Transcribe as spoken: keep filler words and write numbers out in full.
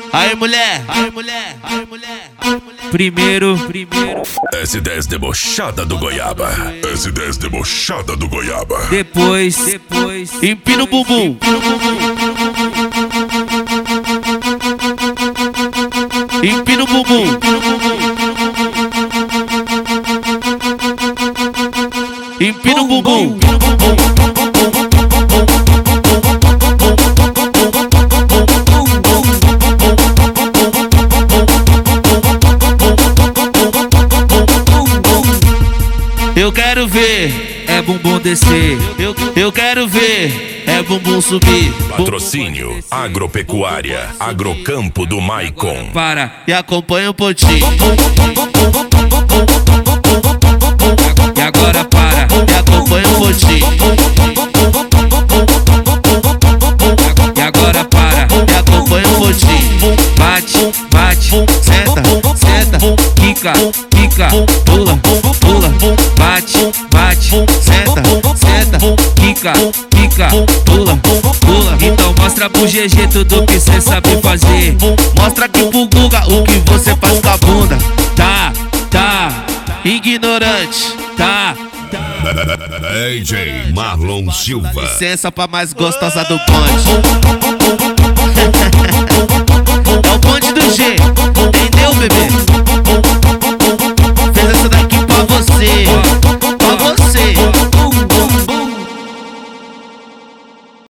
Aí mulher, aí mulher, aí mulher, aí mulher. Primeiro, primeiro. S dez debochada do Goiaba. S dez debochada do Goiaba. Depois, depois. Empina o bumbum. Empina o bumbum. Empina o bumbum. Eu quero ver, é bumbum descer. Eu, eu quero ver, é bumbum subir. Patrocínio Agropecuária Agrocampo do Maicon. Para e acompanha o potinho. E agora para e acompanha o potinho. E agora para e acompanha o potinho. Bate, bate, senta, senta, quica, quica, pula, pula. Bate, bate, senta, senta, quica, quica, pula, pula. Então mostra pro G G tudo que cê sabe fazer. Mostra aqui pro Guga o que você faz com a bunda. Tá, tá, ignorante, tá. D J Marlon Silva. Licença pra mais gostosa do bonde. É o bonde do G.